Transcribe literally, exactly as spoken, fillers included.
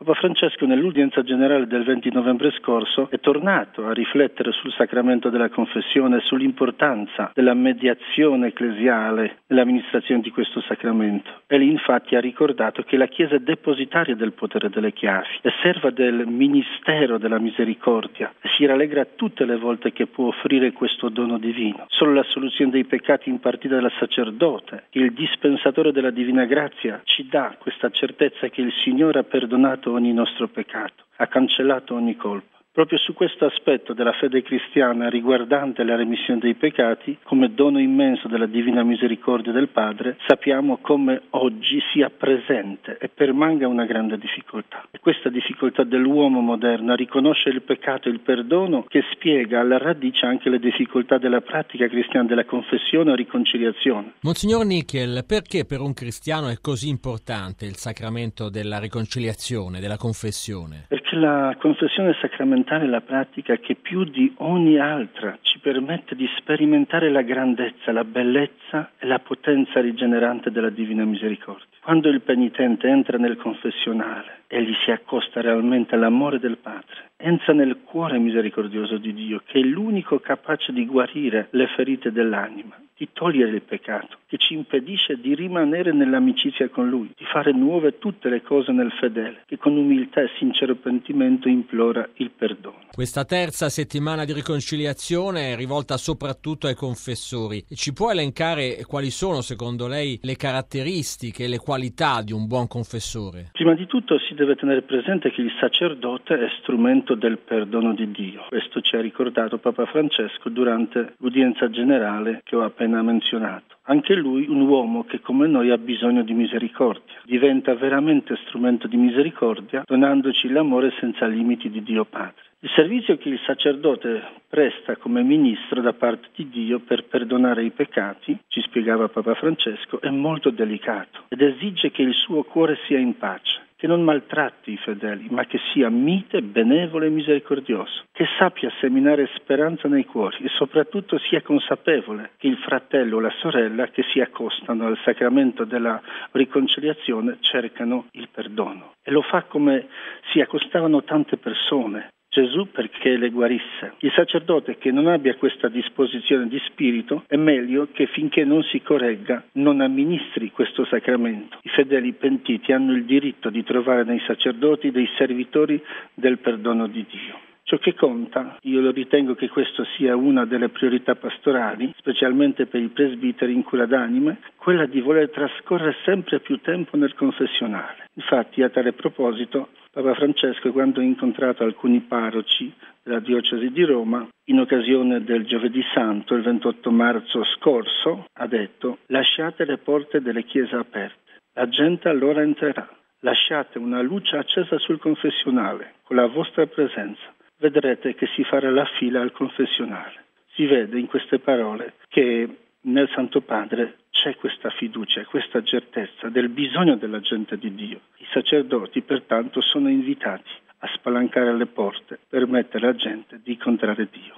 Papa Francesco nell'udienza generale del venti novembre scorso è tornato a riflettere sul sacramento della confessione e sull'importanza della mediazione ecclesiale nell'amministrazione di questo sacramento. Egli infatti ha ricordato che la Chiesa è depositaria del potere delle chiavi, è serva del ministero della misericordia e si rallegra tutte le volte che può offrire questo dono divino. Solo la soluzione dei peccati impartita dal sacerdote, il dispensatore della divina grazia, ci dà questa certezza che il Signore ha perdonato ogni nostro peccato, ha cancellato ogni colpa. Proprio su questo aspetto della fede cristiana riguardante la remissione dei peccati, come dono immenso della divina misericordia del Padre, sappiamo come oggi sia presente e permanga una grande difficoltà. E questa difficoltà dell'uomo moderno a riconoscere il peccato e il perdono che spiega alla radice anche le difficoltà della pratica cristiana della confessione o riconciliazione. Monsignor Nichel, perché per un cristiano è così importante il sacramento della riconciliazione, della confessione? Perché la confessione sacramentale è la pratica che più di ogni altra ci permette di sperimentare la grandezza, la bellezza e la potenza rigenerante della divina misericordia. Quando il penitente entra nel confessionale, egli si accosta realmente all'amore del Padre, entra nel cuore misericordioso di Dio, che è l'unico capace di guarire le ferite dell'anima, di togliere il peccato, che ci impedisce di rimanere nell'amicizia con Lui, di fare nuove tutte le cose nel fedele, che con umiltà e sincero pentimento implora il perdono. Questa terza settimana di riconciliazione è rivolta soprattutto ai confessori. Ci può elencare quali sono, secondo lei, le caratteristiche e le qualità di un buon confessore? Prima di tutto si deve tenere presente che il sacerdote è strumento del perdono di Dio. Questo ci ha ricordato Papa Francesco durante l'udienza generale che ho appena menzionato. Anche lui, un uomo che come noi ha bisogno di misericordia, diventa veramente strumento di misericordia donandoci l'amore senza limiti di Dio Padre. Il servizio che il sacerdote presta come ministro da parte di Dio per perdonare i peccati, ci spiegava Papa Francesco, è molto delicato ed esige che il suo cuore sia in pace, che non maltratti i fedeli, ma che sia mite, benevolo e misericordioso, che sappia seminare speranza nei cuori e soprattutto sia consapevole che il fratello o la sorella che si accostano al sacramento della riconciliazione cercano il perdono. E lo fa come si accostavano tante persone. Gesù perché le guarisse. Il sacerdote che non abbia questa disposizione di spirito è meglio che finché non si corregga non amministri questo sacramento. I fedeli pentiti hanno il diritto di trovare nei sacerdoti dei servitori del perdono di Dio. Ciò che conta, io lo ritengo che questo sia una delle priorità pastorali, specialmente per i presbiteri in cura d'anime, quella di voler trascorrere sempre più tempo nel confessionale. Infatti, a tale proposito, Papa Francesco, quando ha incontrato alcuni parroci della diocesi di Roma, in occasione del Giovedì Santo, il ventotto marzo scorso, ha detto: lasciate le porte delle chiese aperte, la gente allora entrerà, lasciate una luce accesa sul confessionale, con la vostra presenza, vedrete che si farà la fila al confessionale. Si vede in queste parole che nel Santo Padre c'è questa fiducia, questa certezza del bisogno della gente di Dio. I sacerdoti, pertanto, sono invitati a spalancare le porte per permettere alla gente di incontrare Dio.